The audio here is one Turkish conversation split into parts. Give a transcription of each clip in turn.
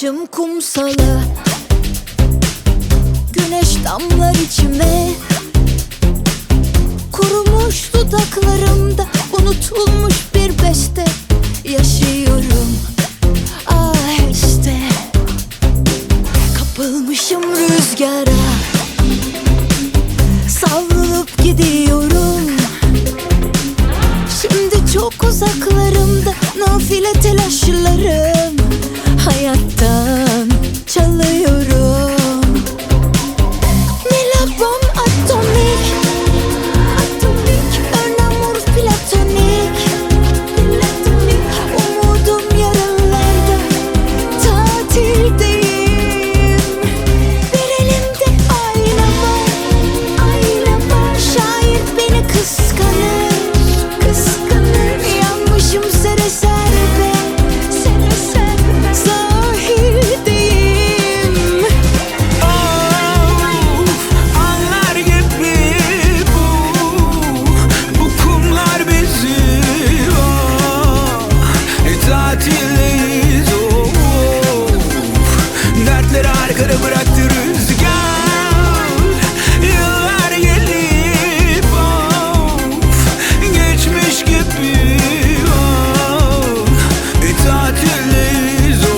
Kapılmışım kumsala, güneş damlar içime. Kurumuş dudaklarımda unutulmuş bir beste. Yaşıyorum aheste. Kapılmışım rüzgara, savrulup gidiyorum. Şimdi çok uzaklarımda nafile telaşlarım. Hayattan çalıyorum. Melabon atomik, atomik, un amour platonik, platonik. Umudum yarınlarda, tatildeyim. Bir elimde ayna var, ayna var. Şair beni kıskanır, kıskanır. Yanmışım sere serbe, sere serbe. Sahildeyim. Anlar gibi bu kumlar bizim. Tatildeyiz. Dertleri arkada bıraktı rüzgar. Yıllar gelip geçmiş gibi. Tatildeyiz.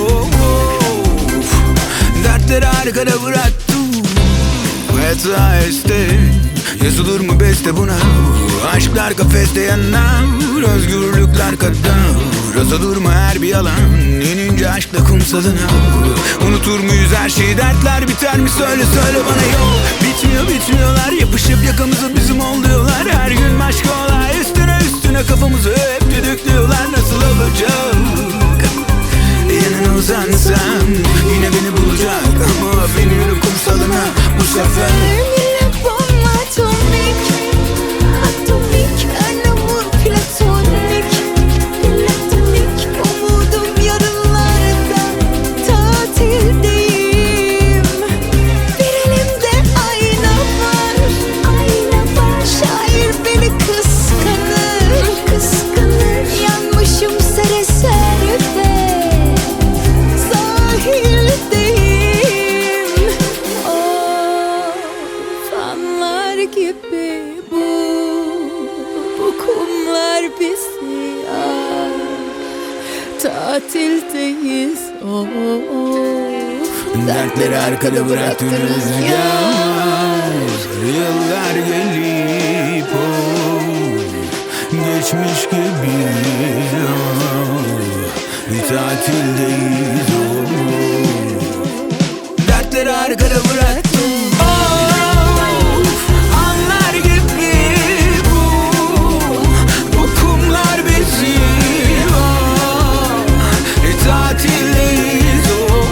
Dertleri arkada bıraktım. Metaheste yazılır mı beste buna? Aşklar kafeste yanar, özgürlükler kadar. Azalır mı her bir yalan, inince aşkla kumsalına? Unutur muyuz her şeyi, dertler biter mi? Söyle söyle bana yol. Bitmiyor bitmiyorlar, yapışıp yakamızı bizim oluyorlar. Her gün başka olay, üstüne üstüne kafamızı hep düdüklüyorlar. Nasıl olacak? Yanına uzansam yine beni bulacak. Ama beni kumsalına bu sefer. Melabon atomik, atomik, un amour platonik, platonik. Umudum yarınlarda, tatildeyim. Bir elimde ayna var, ayna var. Şair beni kıskanır, kıskanır. Yanmışım sere serbe, sahildeyim. Of, anlar gibi bu kumlar bizi. Tatildeyiz. Of, Dertleri arkada bıraktı rüzgar. Yıllar gelip geçmiş gibi. Bir tatildeyiz. Dertleri arkada bıraktım. Anlar gibi bu kumlar bizim. Tatildeyiz.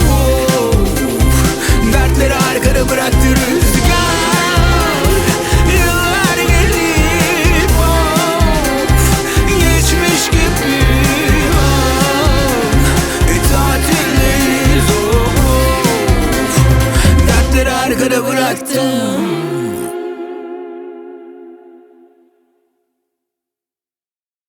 Dertleri arkada bıraktı rüzgar. Yıllar gelip geçmiş gibi. Tatildeyiz. Dertleri arkada bıraktım.